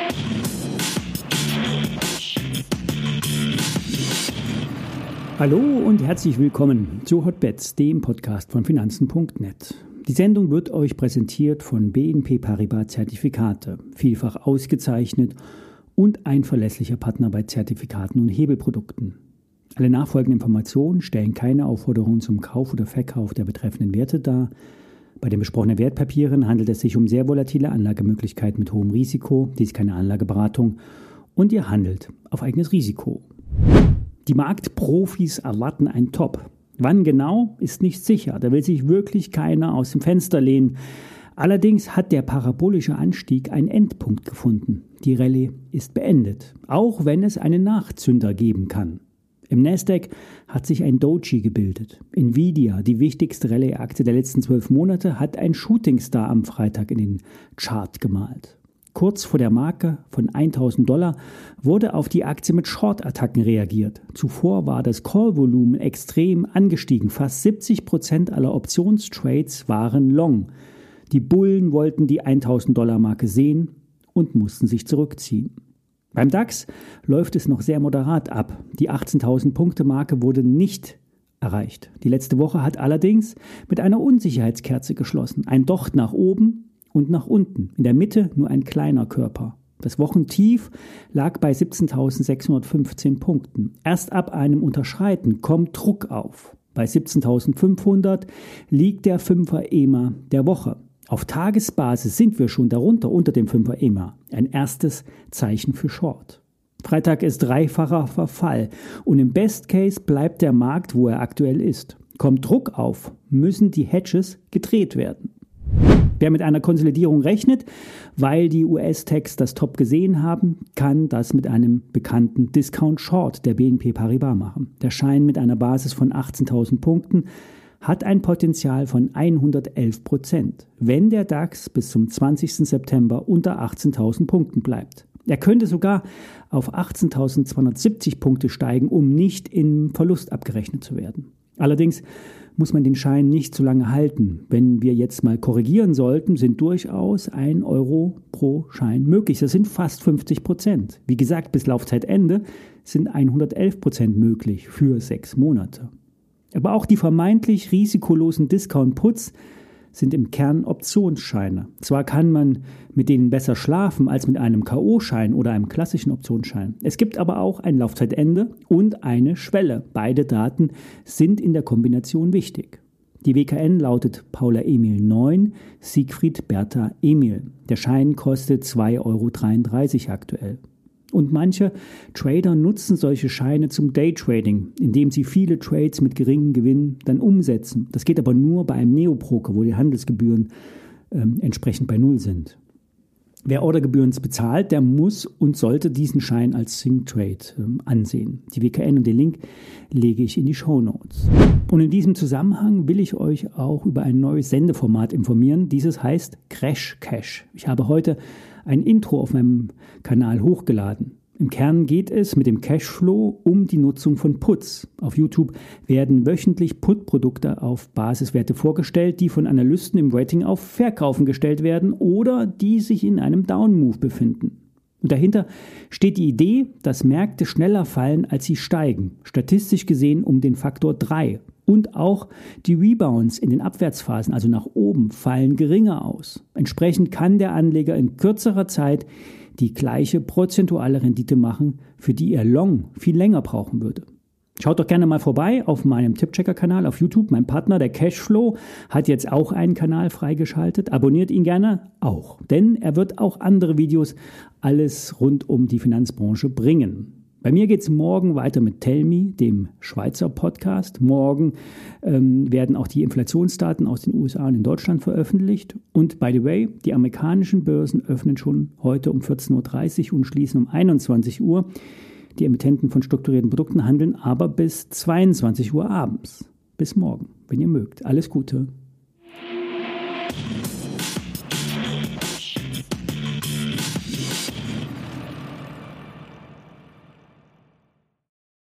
Hallo und herzlich willkommen zu Hotbets, dem Podcast von Finanzen.net. Die Sendung wird euch präsentiert von BNP Paribas Zertifikate, vielfach ausgezeichnet und ein verlässlicher Partner bei Zertifikaten und Hebelprodukten. Alle nachfolgenden Informationen stellen keine Aufforderung zum Kauf oder Verkauf der betreffenden Werte dar. Bei den besprochenen Wertpapieren handelt es sich um sehr volatile Anlagemöglichkeiten mit hohem Risiko. Dies ist keine Anlageberatung und ihr handelt auf eigenes Risiko. Die Marktprofis erwarten ein Top. Wann genau, ist nicht sicher. Da will sich wirklich keiner aus dem Fenster lehnen. Allerdings hat der parabolische Anstieg einen Endpunkt gefunden. Die Rallye ist beendet, auch wenn es einen Nachzünder geben kann. Im Nasdaq hat sich ein Doji gebildet. Nvidia, die wichtigste Rallye-Aktie der letzten 12 Monate, hat ein Shootingstar am Freitag in den Chart gemalt. Kurz vor der Marke von $1.000 wurde auf die Aktie mit Short-Attacken reagiert. Zuvor war das Call-Volumen extrem angestiegen. Fast 70% aller Optionstrades waren long. Die Bullen wollten die $1.000-Marke sehen und mussten sich zurückziehen. Beim DAX läuft es noch sehr moderat ab. Die 18.000-Punkte-Marke wurde nicht erreicht. Die letzte Woche hat allerdings mit einer Unsicherheitskerze geschlossen. Ein Docht nach oben und nach unten. In der Mitte nur ein kleiner Körper. Das Wochentief lag bei 17.615 Punkten. Erst ab einem Unterschreiten kommt Druck auf. Bei 17.500 liegt der 5er EMA der Woche. Auf Tagesbasis sind wir schon darunter, unter dem 5er EMA. Ein erstes Zeichen für Short. Freitag ist dreifacher Verfall und im Best Case bleibt der Markt, wo er aktuell ist. Kommt Druck auf, müssen die Hedges gedreht werden. Wer mit einer Konsolidierung rechnet, weil die US-Techs das Top gesehen haben, kann das mit einem bekannten Discount-Short der BNP Paribas machen. Der Schein mit einer Basis von 18.000 Punkten hat ein Potenzial von 111%, wenn der DAX bis zum 20. September unter 18.000 Punkten bleibt. Er könnte sogar auf 18.270 Punkte steigen, um nicht in Verlust abgerechnet zu werden. Allerdings muss man den Schein nicht so lange halten. Wenn wir jetzt mal korrigieren sollten, sind durchaus 1 Euro pro Schein möglich. Das sind fast 50%. Wie gesagt, bis Laufzeitende sind 111% möglich für 6 Monate. Aber auch die vermeintlich risikolosen Discount-Puts sind im Kern Optionsscheine. Zwar kann man mit denen besser schlafen als mit einem K.O.-Schein oder einem klassischen Optionsschein. Es gibt aber auch ein Laufzeitende und eine Schwelle. Beide Daten sind in der Kombination wichtig. Die WKN lautet Paula Emil 9, Siegfried Bertha Emil. Der Schein kostet 2,33 € aktuell. Und manche Trader nutzen solche Scheine zum Daytrading, indem sie viele Trades mit geringem Gewinn dann umsetzen. Das geht aber nur bei einem Neobroker, wo die Handelsgebühren entsprechend bei Null sind. Wer Ordergebühren bezahlt, der muss und sollte diesen Schein als Sync-Trade ansehen. Die WKN und den Link lege ich in die Shownotes. Und in diesem Zusammenhang will ich euch auch über ein neues Sendeformat informieren. Dieses heißt Crash Cash. Ich habe heute ein Intro auf meinem Kanal hochgeladen. Im Kern geht es mit dem Cashflow um die Nutzung von Puts. Auf YouTube werden wöchentlich Put-Produkte auf Basiswerte vorgestellt, die von Analysten im Rating auf Verkaufen gestellt werden oder die sich in einem Down-Move befinden. Und dahinter steht die Idee, dass Märkte schneller fallen, als sie steigen. Statistisch gesehen um den Faktor 3. Und auch die Rebounds in den Abwärtsphasen, also nach oben, fallen geringer aus. Entsprechend kann der Anleger in kürzerer Zeit die gleiche prozentuale Rendite machen, für die er Long viel länger brauchen würde. Schaut doch gerne mal vorbei auf meinem Tippchecker-Kanal auf YouTube. Mein Partner, der Cashflow, hat jetzt auch einen Kanal freigeschaltet. Abonniert ihn gerne auch, denn er wird auch andere Videos alles rund um die Finanzbranche bringen. Bei mir geht es morgen weiter mit Tell Me, dem Schweizer Podcast. Morgen werden auch die Inflationsdaten aus den USA und in Deutschland veröffentlicht. Und by the way, die amerikanischen Börsen öffnen schon heute um 14.30 Uhr und schließen um 21 Uhr. Die Emittenten von strukturierten Produkten handeln aber bis 22 Uhr abends. Bis morgen, wenn ihr mögt. Alles Gute.